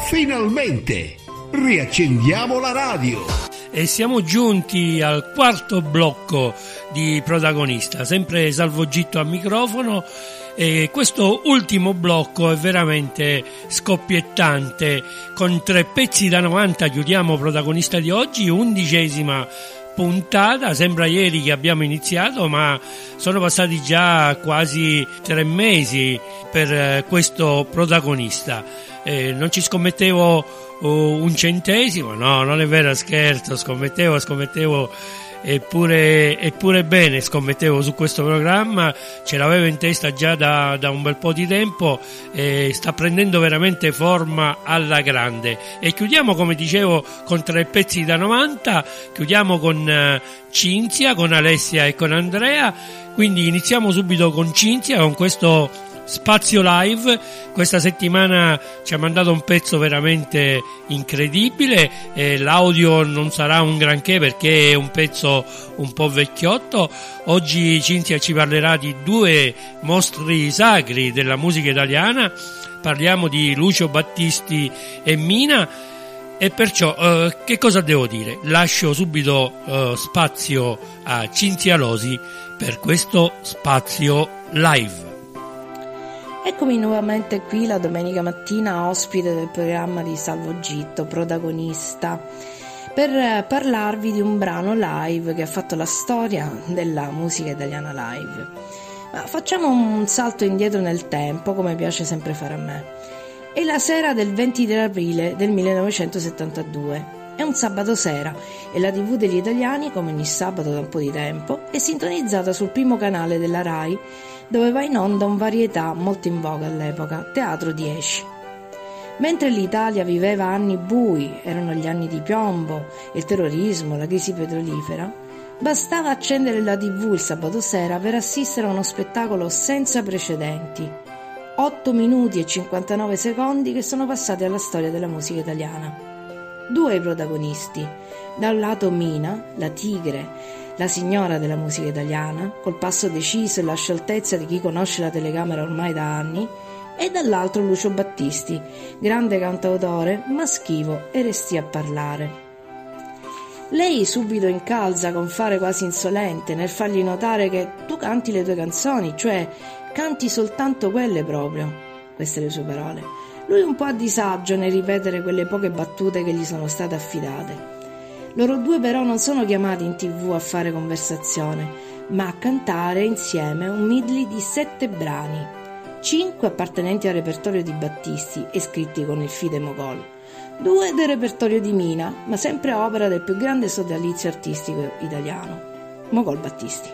Finalmente riaccendiamo la radio. E siamo giunti al quarto blocco di Protagonista, sempre Salvo Gitto al microfono, e questo ultimo blocco è veramente scoppiettante. Con 3 pezzi da 90 chiudiamo Protagonista di oggi, 11ª puntata. Sembra ieri che abbiamo iniziato, ma sono passati già quasi 3 mesi per questo Protagonista. Non ci scommettevo un centesimo, no, non è vero, scherzo, scommettevo eppure bene, scommettevo su questo programma, ce l'avevo in testa già da un bel po' di tempo, e sta prendendo veramente forma alla grande. E chiudiamo, come dicevo, con 3 pezzi da 90, chiudiamo con Cinzia, con Alessia e con Andrea. Quindi iniziamo subito con Cinzia, con questo Spazio Live. Questa settimana ci ha mandato un pezzo veramente incredibile, l'audio non sarà un granché perché è un pezzo un po' vecchiotto. Oggi Cinzia ci parlerà di 2 mostri sacri della musica italiana, parliamo di Lucio Battisti e Mina, e perciò che cosa devo dire? Lascio subito spazio a Cinzia Losi per questo Spazio Live. Eccomi nuovamente qui la domenica mattina, ospite del programma di Salvo Gitto, Protagonista, per parlarvi di un brano live che ha fatto la storia della musica italiana live. Ma facciamo un salto indietro nel tempo, come piace sempre fare a me. È la sera del 23 aprile del 1972. È un sabato sera e la TV degli italiani, come ogni sabato da un po' di tempo, è sintonizzata sul primo canale della Rai, dove va in onda un varietà molto in voga all'epoca, Teatro 10. Mentre l'Italia viveva anni bui, erano gli anni di piombo, il terrorismo, la crisi petrolifera, bastava accendere la TV il sabato sera per assistere a uno spettacolo senza precedenti. 8 minuti e 59 secondi che sono passati alla storia della musica italiana. 2 i protagonisti, da un lato Mina, la tigre, la signora della musica italiana, col passo deciso e la scioltezza di chi conosce la telecamera ormai da anni, e dall'altro Lucio Battisti, grande cantautore, ma schivo e restì a parlare. Lei subito incalza con fare quasi insolente nel fargli notare che tu canti le tue canzoni, cioè canti soltanto quelle proprio. Queste le sue parole. Lui un po' a disagio nel ripetere quelle poche battute che gli sono state affidate. Loro 2 però non sono chiamati in TV a fare conversazione, ma a cantare insieme un medley di 7 brani, 5 appartenenti al repertorio di Battisti e scritti con il Fide Mogol, 2 del repertorio di Mina, ma sempre opera del più grande sodalizio artistico italiano, Mogol Battisti.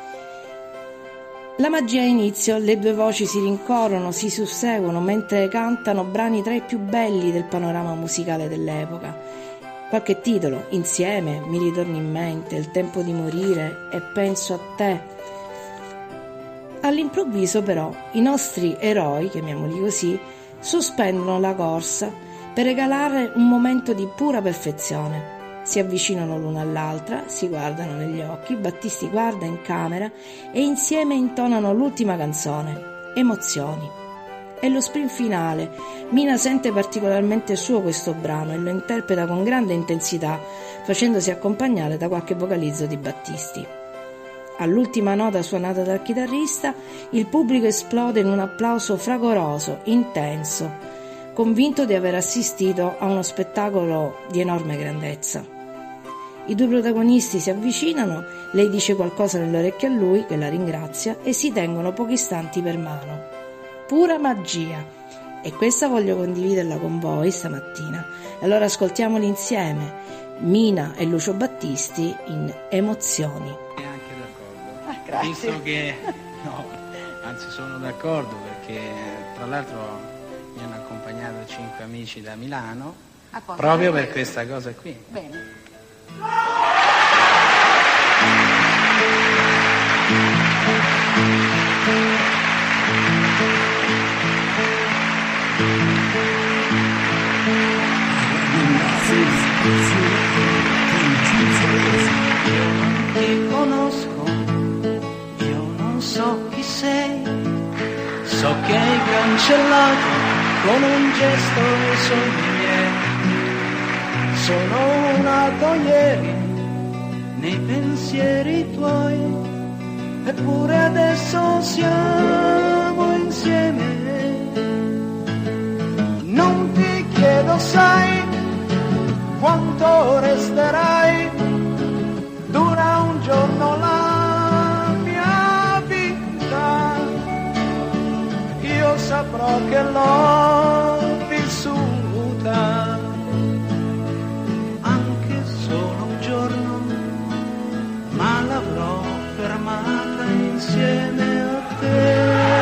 La magia inizia, le 2 voci si rincorrono, si susseguono mentre cantano brani tra i più belli del panorama musicale dell'epoca. Qualche titolo, Insieme, Mi ritorni in mente, Il tempo di morire e Penso a te. All'improvviso però i nostri eroi, chiamiamoli così, sospendono la corsa per regalare un momento di pura perfezione. Si avvicinano l'una all'altra, si guardano negli occhi, Battisti guarda in camera e insieme intonano l'ultima canzone, Emozioni. È lo sprint finale. Mina sente particolarmente suo questo brano e lo interpreta con grande intensità, facendosi accompagnare da qualche vocalizzo di Battisti. All'ultima nota suonata dal chitarrista, il pubblico esplode in un applauso fragoroso, intenso, convinto di aver assistito a uno spettacolo di enorme grandezza. I 2 protagonisti si avvicinano, lei dice qualcosa nell'orecchio a lui, che la ringrazia, e si tengono pochi istanti per mano. Pura magia, e questa voglio condividerla con voi stamattina. Allora ascoltiamoli insieme, Mina e Lucio Battisti in Emozioni. Anche d'accordo. Grazie. Visto che no, anzi sono d'accordo, perché tra l'altro mi hanno accompagnato 5 amici da Milano proprio per questa cosa qui. Bene. Ti conosco, io non so chi sei, so che hai cancellato con un gesto i sogni sono nato ieri nei pensieri tuoi, eppure adesso siamo insieme. Non ti chiedo, sai, quanto resterai, dura un giorno la mia vita, io saprò che l'ho vissuta, anche solo un giorno, ma l'avrò fermata insieme a te.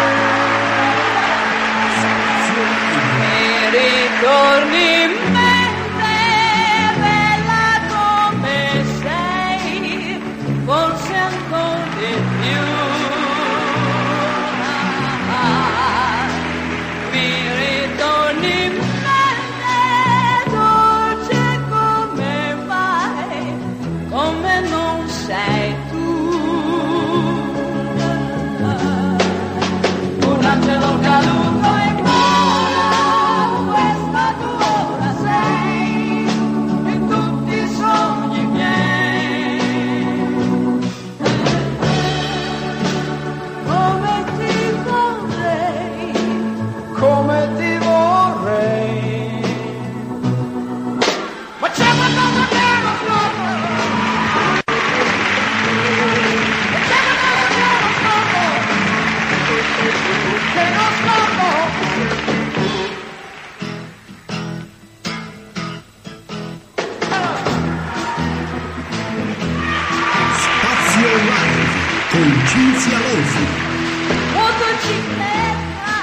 Mi ritorni in mente, bella come sei, forse ancora di più. Mi ritorni in mente, dolce come mai, come non sei tu. Un angelo caduto e vola, questa tua sei, in tutti i sogni miei. Come ti vorrei, come ti vorrei. Ma c'è qualcosa che non scopro, c'è qualcosa che non scopro, che non scopro. Spazio Live con Cinzia Losi. Motocicletta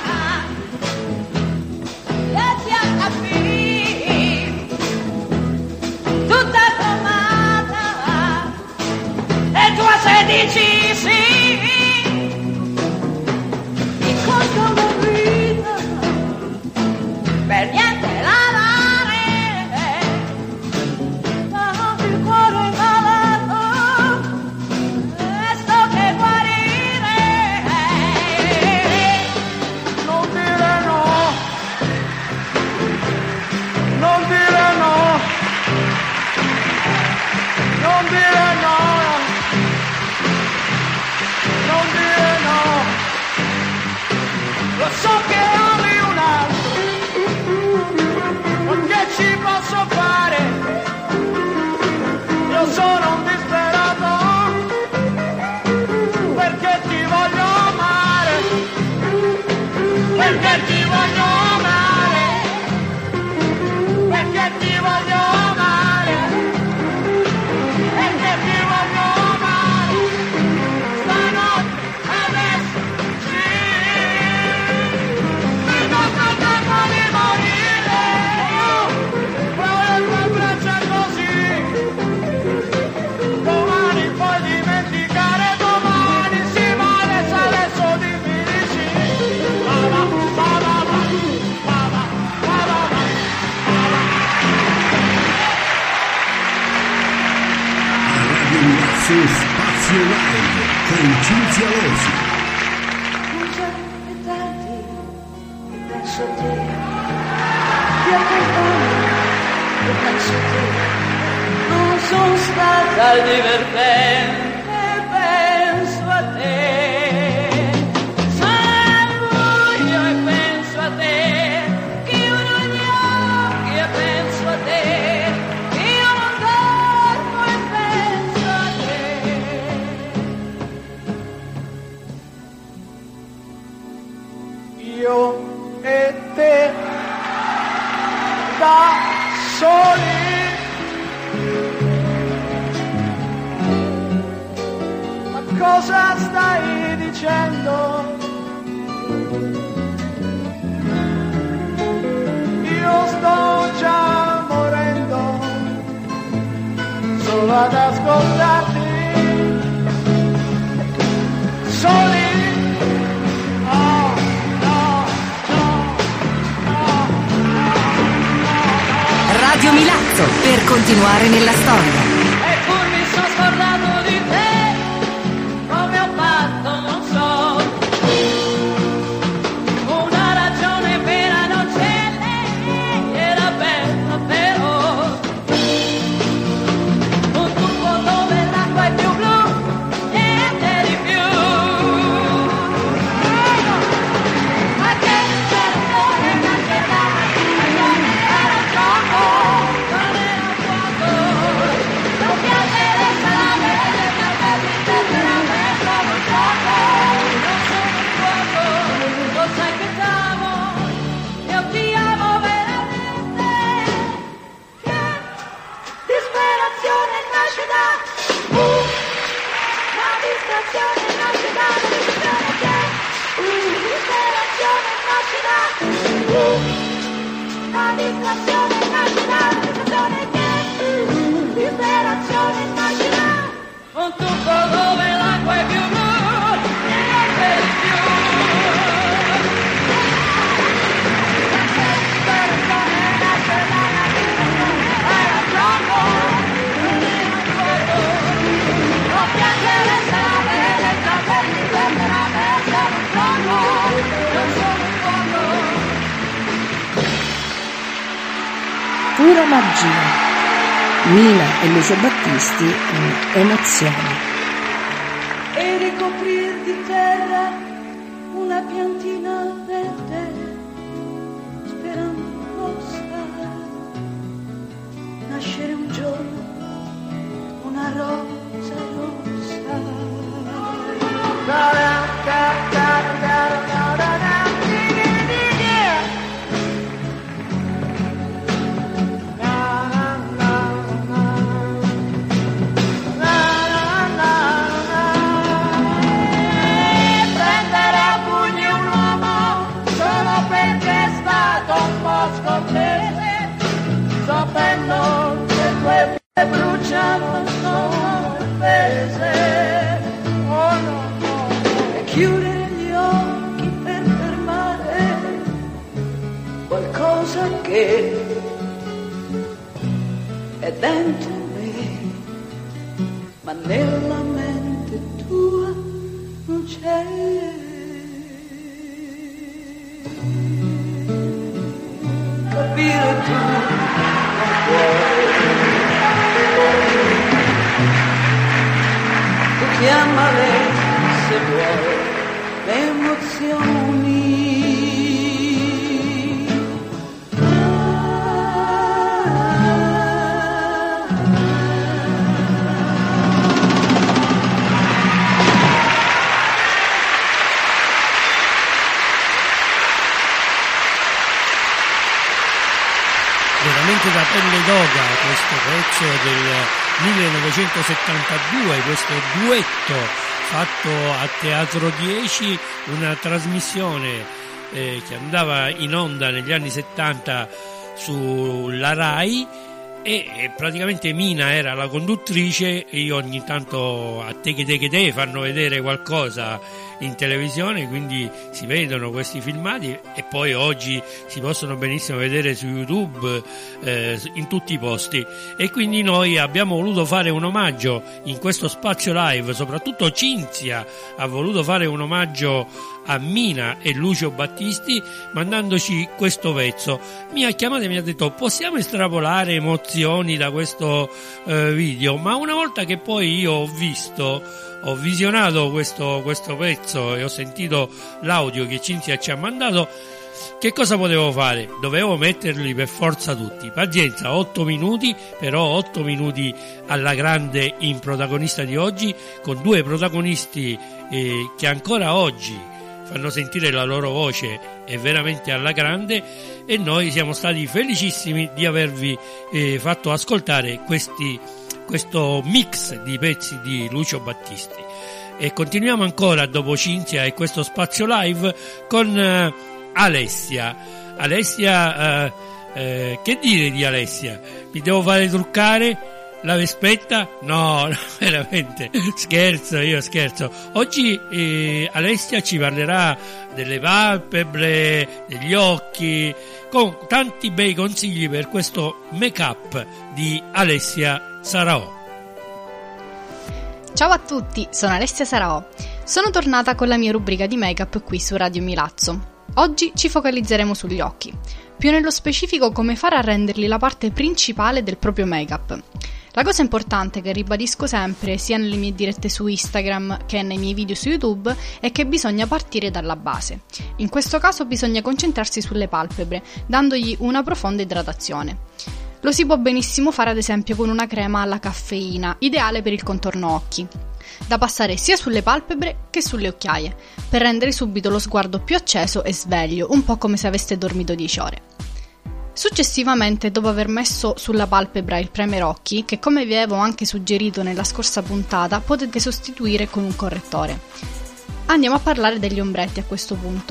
che ti ha capito, tutta cromata, e tu a 16 sì, ti conto la vita, per niente lavare, ma il cuore malato, e sto che guarire. Non dire no, non dire no, non dire no, non dire no. Lo so che ami un altro, ma che ci posso fare? Io sono un disperato, perché ti voglio amare, perché ti voglio amare, perché ti voglio amare, perché ti voglio amare, stanotte, adesso, sì, il nostro tempo di morire, io provo le tue braccia così, domani puoi dimenticare, domani sì, ma adesso dimmi di sì. Baba, baba, baba, baba, baba. A Radio Milazzo Spazio Live con Cinzia Losi. Scusa e tardi, penso a te, ti accompagno e penso a te, non sono stata divertente, penso a te, sono al buio e penso a te, chiudo gli occhi e penso a te, io non dormo e penso a te. Io e te da soli, ma cosa stai dicendo? Io sto già morendo solo ad ascoltarti, soli. Oh, no, no, no, Radio Milazzo, per continuare nella storia. Eppur mi sono scordato di te, come ho fatto non so, una ragione vera non c'è, lei era bella però, La distrazione immagina, distrazione che liberazione immagina. Un tuffo dove l'acqua è più blu, niente di più. Non piangere strade, le capelli per la testa, non sono un fuoco. Pura magia. Mina e Lucio Battisti, emozioni. E ricoprir di terra una piantina verde, sperando possa nascere un giorno una rosa rossa. Sapendo che quelle bruciano sono offese, oh no, no, e chiudere gli occhi per fermare qualcosa che è dentro me, ma nella mente tua non c'è. Capire tu. Tu chiamale se vuoi le emozioni. Veramente da pelle d'oca questo pezzo del 1972, questo duetto fatto a Teatro 10, una trasmissione che andava in onda negli anni 70 sulla Rai, e praticamente Mina era la conduttrice e io ogni tanto a te fanno vedere qualcosa in televisione, quindi si vedono questi filmati e poi oggi si possono benissimo vedere su YouTube, in tutti i posti, e quindi noi abbiamo voluto fare un omaggio in questo spazio live, soprattutto Cinzia ha voluto fare un omaggio a Mina e Lucio Battisti mandandoci questo pezzo. Mi ha chiamato e mi ha detto: possiamo estrapolare emozioni da questo video? Ma una volta che poi io ho visionato questo pezzo e ho sentito l'audio che Cinzia ci ha mandato, che cosa potevo fare? Dovevo metterli per forza tutti. Pazienza, 8 minuti, però 8 minuti alla grande in protagonista di oggi, con due protagonisti che ancora oggi fanno sentire la loro voce è veramente alla grande, e noi siamo stati felicissimi di avervi fatto ascoltare questo mix di pezzi di Lucio Battisti. E continuiamo ancora dopo Cinzia e questo spazio live con Alessia. Alessia, che dire di Alessia? Mi devo fare truccare? La Vespetta? No, veramente, io scherzo. Oggi Alessia ci parlerà delle palpebre, degli occhi, con tanti bei consigli per questo make-up di Alessia Saraò. Ciao a tutti, sono Alessia Saraò. Sono tornata con la mia rubrica di make-up qui su Radio Milazzo. Oggi ci focalizzeremo sugli occhi, più nello specifico come fare a renderli la parte principale del proprio make-up. La cosa importante che ribadisco sempre, sia nelle mie dirette su Instagram che nei miei video su YouTube, è che bisogna partire dalla base. In questo caso bisogna concentrarsi sulle palpebre, dandogli una profonda idratazione. Lo si può benissimo fare ad esempio con una crema alla caffeina, ideale per il contorno occhi, da passare sia sulle palpebre che sulle occhiaie, per rendere subito lo sguardo più acceso e sveglio, un po' come se aveste dormito 10 ore. Successivamente, dopo aver messo sulla palpebra il primer occhi, che come vi avevo anche suggerito nella scorsa puntata, potete sostituire con un correttore. Andiamo a parlare degli ombretti a questo punto.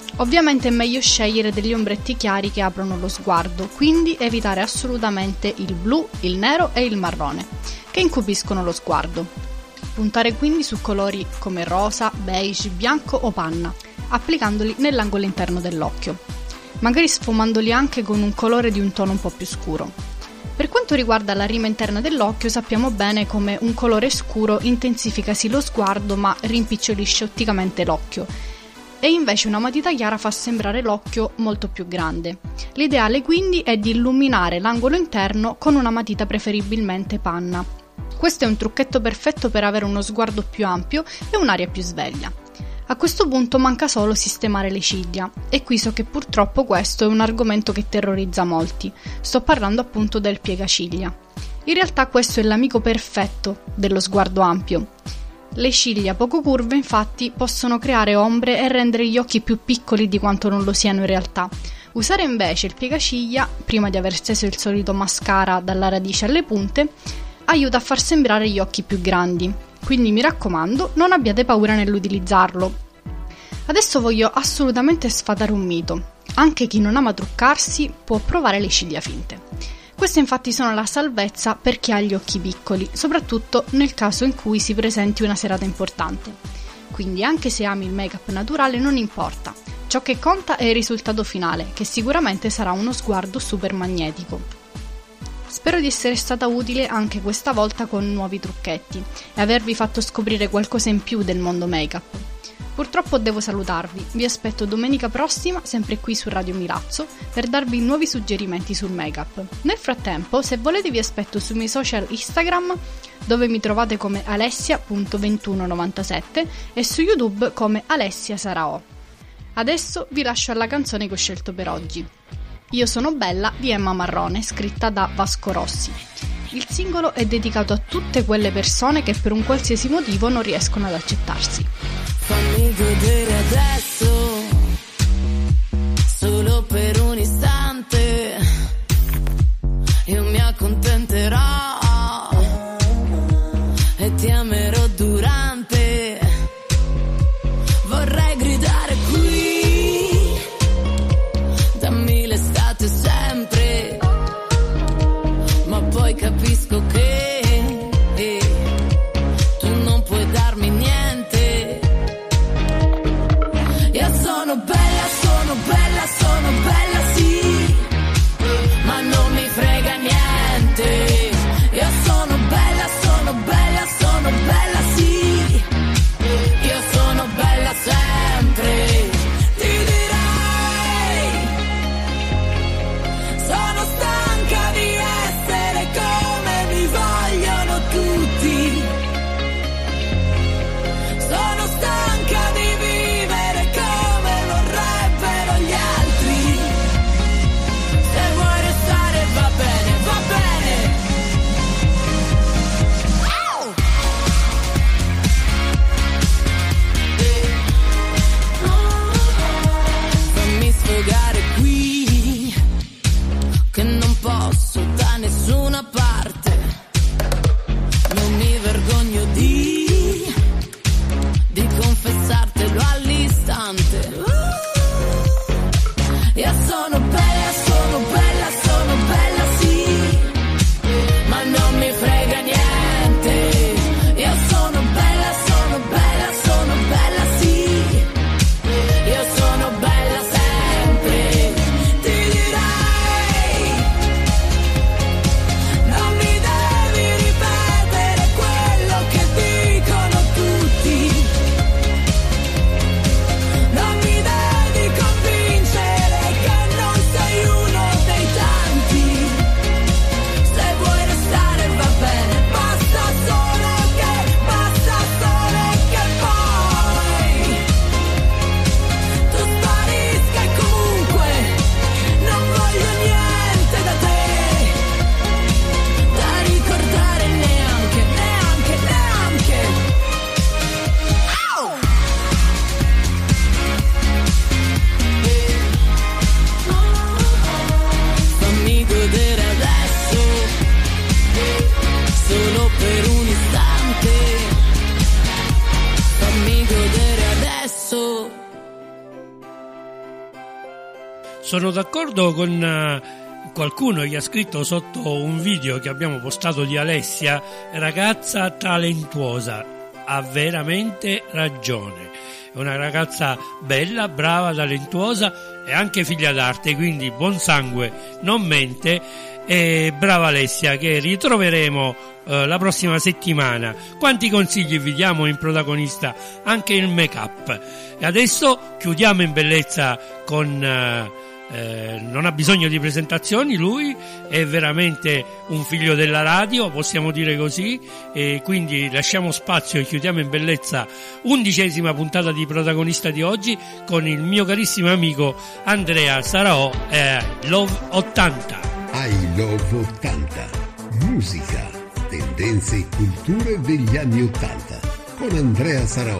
Ovviamente è meglio scegliere degli ombretti chiari che aprono lo sguardo, quindi evitare assolutamente il blu, il nero e il marrone, che incupiscono lo sguardo. Puntare quindi su colori come rosa, beige, bianco o panna, applicandoli nell'angolo interno dell'occhio, magari sfumandoli anche con un colore di un tono un po' più scuro. Per quanto riguarda la rima interna dell'occhio, sappiamo bene come un colore scuro intensifica sì lo sguardo ma rimpicciolisce otticamente l'occhio, e invece una matita chiara fa sembrare l'occhio molto più grande. L'ideale quindi è di illuminare l'angolo interno con una matita preferibilmente panna. Questo è un trucchetto perfetto per avere uno sguardo più ampio e un'aria più sveglia. A questo punto manca solo sistemare le ciglia, e qui so che purtroppo questo è un argomento che terrorizza molti. Sto parlando appunto del piegaciglia. In realtà questo è l'amico perfetto dello sguardo ampio. Le ciglia poco curve infatti possono creare ombre e rendere gli occhi più piccoli di quanto non lo siano in realtà. Usare invece il piegaciglia, prima di aver steso il solito mascara dalla radice alle punte, aiuta a far sembrare gli occhi più grandi. Quindi mi raccomando, non abbiate paura nell'utilizzarlo. Adesso voglio assolutamente sfatare un mito. Anche chi non ama truccarsi può provare le ciglia finte. Queste infatti sono la salvezza per chi ha gli occhi piccoli, soprattutto nel caso in cui si presenti una serata importante. Quindi anche se ami il make-up naturale non importa. Ciò che conta è il risultato finale, che sicuramente sarà uno sguardo super magnetico. Spero di essere stata utile anche questa volta con nuovi trucchetti e avervi fatto scoprire qualcosa in più del mondo make-up. Purtroppo devo salutarvi, vi aspetto domenica prossima, sempre qui su Radio Milazzo, per darvi nuovi suggerimenti sul make-up. Nel frattempo, se volete vi aspetto sui miei social Instagram, dove mi trovate come alessia.2197 e su YouTube come Alessia Sarao. Adesso vi lascio alla canzone che ho scelto per oggi. Io sono bella di Emma Marrone, scritta da Vasco Rossi. Il singolo è dedicato a tutte quelle persone che per un qualsiasi motivo non riescono ad accettarsi. Fammi godere adesso, solo per un istante, io mi accontenterò e ti amerò durante. Vorrei gridare qui, dammi l'estate sempre, ma poi capisco che tu non puoi darmi niente. Sono bella sì, ma non mi frega niente. Io sono bella sì, io sono bella sempre. Ti direi, sono stanca di essere come mi vogliono tutti. Sono stanca di vivere come vorrebbero gli altri. Se vuoi restare va bene, va bene. Oh! Fammi sfogare qui, che non posso da nessuna parte. Non mi vergogno di confessartelo all'istante. Io sono bella sì, ma non mi frega niente. Io sono bella sì, io sono bella sempre. Ti direi, non mi devi ripetere quello che dicono tutti. Non mi devi convincere che non sei Sono d'accordo con qualcuno che ha scritto sotto un video che abbiamo postato di Alessia, ragazza talentuosa, ha veramente ragione. È una ragazza bella, brava, talentuosa e anche figlia d'arte, quindi buon sangue non mente. E brava Alessia, che ritroveremo la prossima settimana. Quanti consigli vi diamo in protagonista, anche il make up. E adesso chiudiamo in bellezza con non ha bisogno di presentazioni, lui è veramente un figlio della radio, possiamo dire così, e quindi lasciamo spazio e chiudiamo in bellezza 11ª puntata di protagonista di oggi con il mio carissimo amico Andrea Saraò, Love 80. I Love 80. Musica, tendenze e culture degli anni 80 con Andrea Saraò.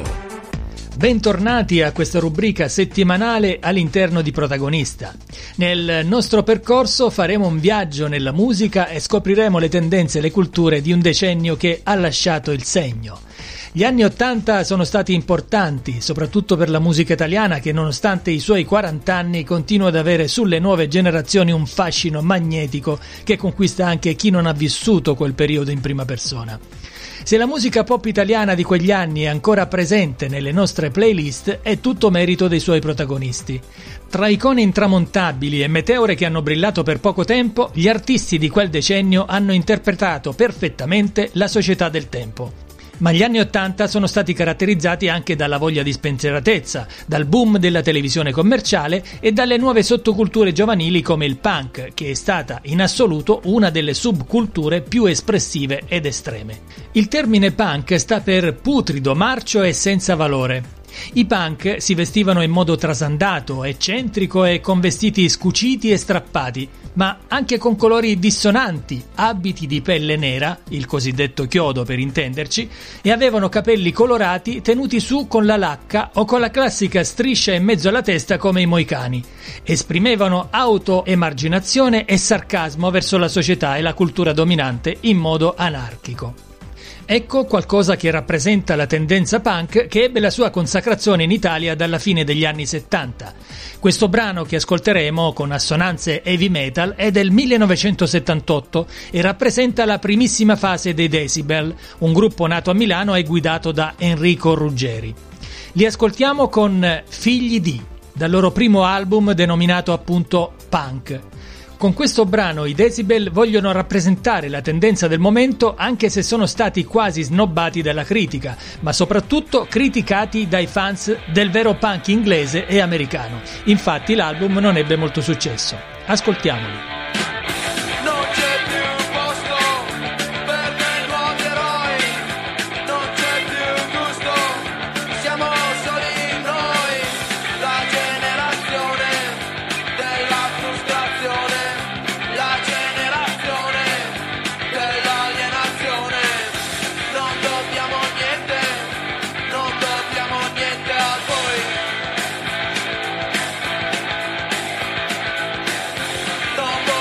Bentornati a questa rubrica settimanale all'interno di Protagonista. Nel nostro percorso faremo un viaggio nella musica e scopriremo le tendenze e le culture di un decennio che ha lasciato il segno. Gli anni 80 sono stati importanti, soprattutto per la musica italiana che, nonostante i suoi 40 anni, continua ad avere sulle nuove generazioni un fascino magnetico che conquista anche chi non ha vissuto quel periodo in prima persona. Se la musica pop italiana di quegli anni è ancora presente nelle nostre playlist, è tutto merito dei suoi protagonisti. Tra icone intramontabili e meteore che hanno brillato per poco tempo, gli artisti di quel decennio hanno interpretato perfettamente la società del tempo. Ma gli anni 80 sono stati caratterizzati anche dalla voglia di spensieratezza, dal boom della televisione commerciale e dalle nuove sottoculture giovanili come il punk, che è stata in assoluto una delle subculture più espressive ed estreme. Il termine punk sta per putrido, marcio e senza valore. I punk si vestivano in modo trasandato, eccentrico e con vestiti scuciti e strappati, ma anche con colori dissonanti, abiti di pelle nera, il cosiddetto chiodo per intenderci, e avevano capelli colorati tenuti su con la lacca o con la classica striscia in mezzo alla testa come i moicani. Esprimevano autoemarginazione e sarcasmo verso la società e la cultura dominante in modo anarchico. Ecco qualcosa che rappresenta la tendenza punk che ebbe la sua consacrazione in Italia dalla fine degli anni 70. Questo brano che ascolteremo con assonanze heavy metal è del 1978 e rappresenta la primissima fase dei Decibel, un gruppo nato a Milano e guidato da Enrico Ruggeri. Li ascoltiamo con Figli di, dal loro primo album denominato appunto Punk. Con questo brano i Decibel vogliono rappresentare la tendenza del momento, anche se sono stati quasi snobbati dalla critica, ma soprattutto criticati dai fans del vero punk inglese e americano. Infatti l'album non ebbe molto successo. Ascoltiamoli. No.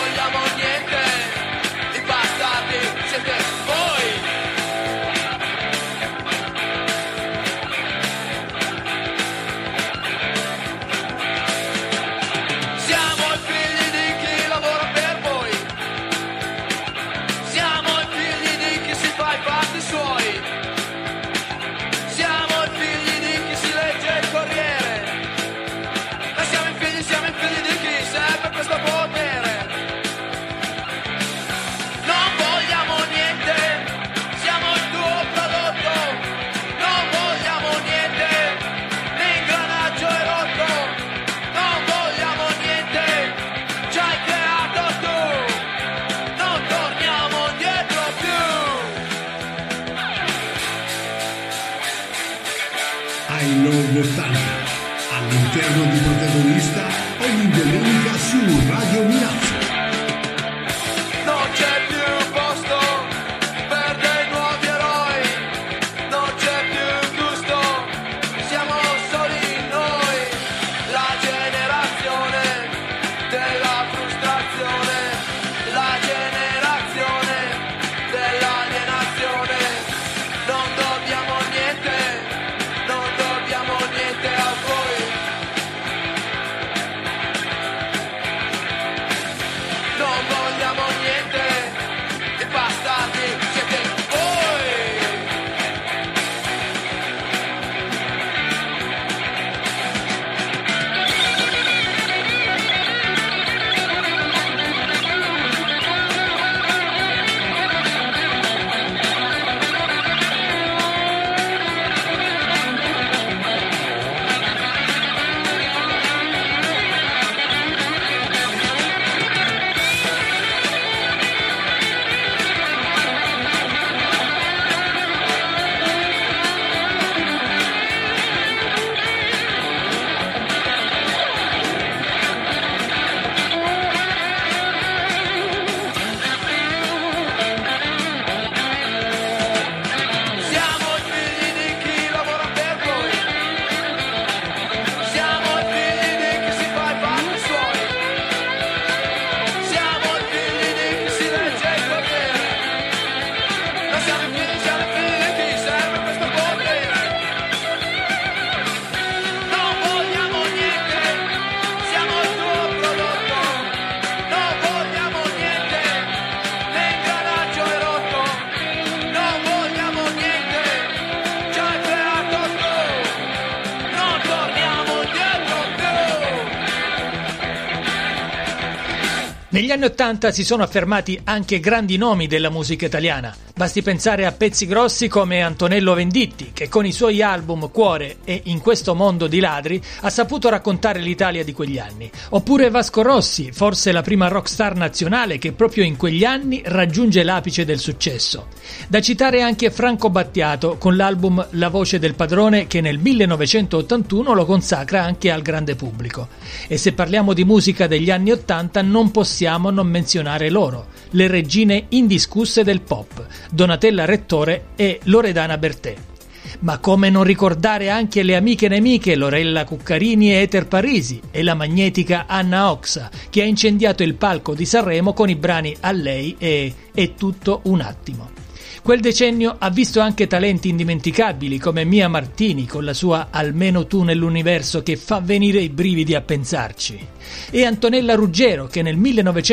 Negli anni '80 si sono affermati anche grandi nomi della musica italiana. Basti pensare a pezzi grossi come Antonello Venditti, che con i suoi album Cuore e In questo mondo di ladri ha saputo raccontare l'Italia di quegli anni. Oppure Vasco Rossi, forse la prima rockstar nazionale che proprio in quegli anni raggiunge l'apice del successo. Da citare anche Franco Battiato con l'album La voce del padrone, che nel 1981 lo consacra anche al grande pubblico. E se parliamo di musica degli anni '80 non possiamo non menzionare loro, le regine indiscusse del pop, Donatella Rettore e Loredana Bertè. Ma come non ricordare anche le amiche nemiche Lorella Cuccarini e Eter Parisi e la magnetica Anna Oxa, che ha incendiato il palco di Sanremo con i brani A lei e È tutto un attimo. Quel decennio ha visto anche talenti indimenticabili come Mia Martini con la sua Almeno tu nell'universo, che fa venire i brividi a pensarci, e Antonella Ruggero, che nel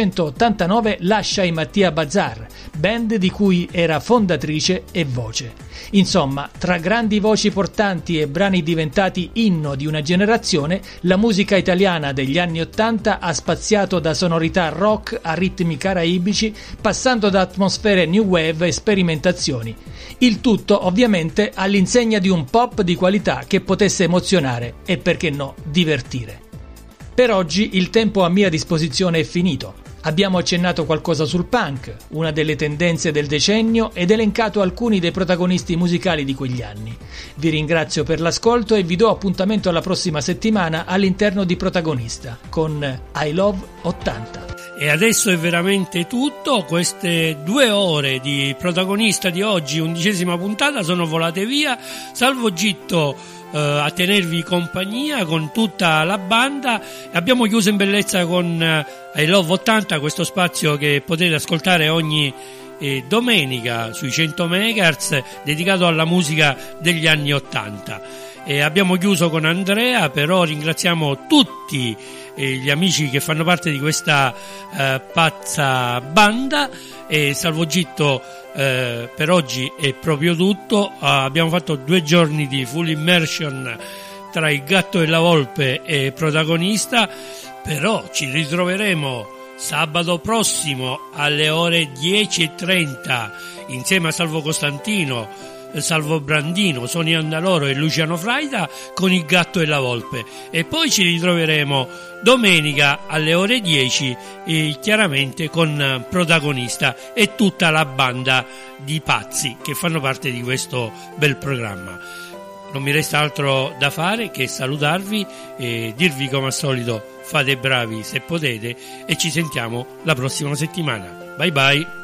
1989 lascia i Mattia Bazar, band di cui era fondatrice e voce. Insomma, tra grandi voci portanti e brani diventati inno di una generazione, la musica italiana degli anni '80 ha spaziato da sonorità rock a ritmi caraibici, passando da atmosfere new wave e sperimentazioni. Il tutto ovviamente all'insegna di un pop di qualità che potesse emozionare e, perché no, divertire. Per oggi il tempo a mia disposizione è finito. Abbiamo accennato qualcosa sul punk, una delle tendenze del decennio, ed elencato alcuni dei protagonisti musicali di quegli anni. Vi ringrazio per l'ascolto e vi do appuntamento alla prossima settimana all'interno di Protagonista con I Love 80. E adesso è veramente tutto. Queste 2 ore di Protagonista di oggi, 11ª puntata, sono volate via. Salvo Gitto a tenervi compagnia con tutta la banda. Abbiamo chiuso in bellezza con I Love 80, questo spazio che potete ascoltare ogni domenica sui 100 MHz dedicato alla musica degli anni 80. E abbiamo chiuso con Andrea, però ringraziamo tutti gli amici che fanno parte di questa pazza banda. E Salvo Gitto per oggi è proprio tutto. Abbiamo fatto 2 giorni di full immersion tra Il gatto e la volpe e Protagonista, però ci ritroveremo sabato prossimo alle ore 10:30 insieme a Salvo Costantino, Salvo Brandino, Sonia Andaloro e Luciano Fraida con Il gatto e la volpe, e poi ci ritroveremo domenica alle ore 10 chiaramente con Protagonista e tutta la banda di pazzi che fanno parte di questo bel programma. Non mi resta altro da fare che salutarvi e dirvi come al solito: fate bravi se potete, e ci sentiamo la prossima settimana. Bye bye.